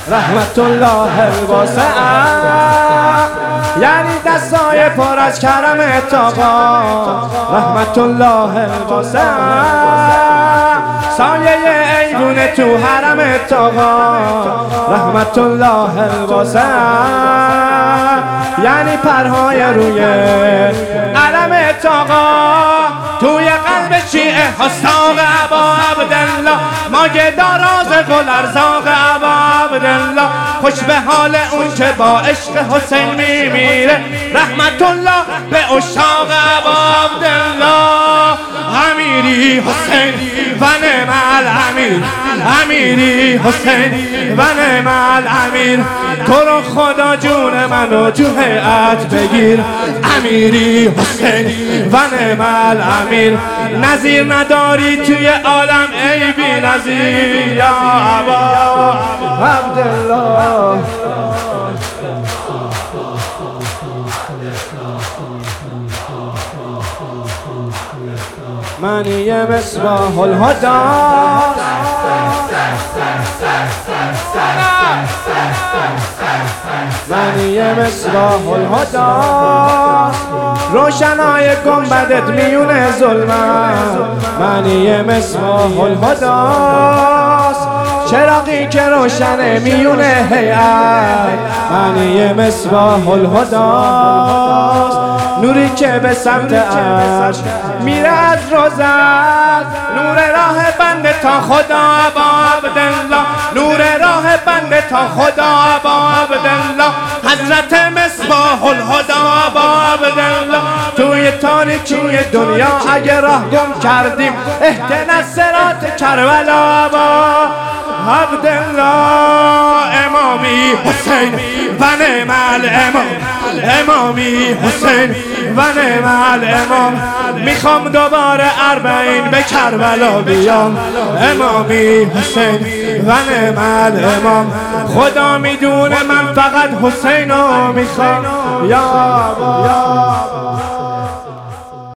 رحمت الله الواسع، یعنی دستای پر از کرم اتقا. رحمت الله الواسع، سایه ایوون تو حرم اتقا. رحمت الله الواسع، یعنی پرهای روی علم اتقا. توی قلب شیعه حساق ابا عبدالله، مایه داراز گل ارزاق ابا عبدالله. خوش به حال اون که با عشق حسین میمیره. رحمت الله به عشاق ابا عبدالله. امیری حسین و نعم الامیر، امیری حسین و نعم الامیر. تو رو خدا جون منو تو هیئت بگیر. امیری حسین و نعم الامیر. نظیر نداری توی عالم ای بی نظیر یا ابا عبدالله. منی مصباح الهدى، منی مصباح الهدى. روشنای گنبدت میون ظلمت، منی مصباح الهدى. چراغی که روشنه میون هیئت، منی مصباح الهدى. نوری که به سمت عرش میره از روزت، نور راه بنده تا خدا ابا عبدالله. نور راه بنده تا خدا ابا عبدالله. حضرت مصباح الهدى ابا عبدالله. توی تاریکی دنیا اگه راه گم کردیم، اهدنا الصراط کربلا ابا عبدالله. امامی حسین و نعم الامام، امامی حسین و نعم الامام. میخوام دوباره اربعین به کربلا بیام. امامی حسین و نعم الامام. خدا میدونه من فقط حسینو میخوام یا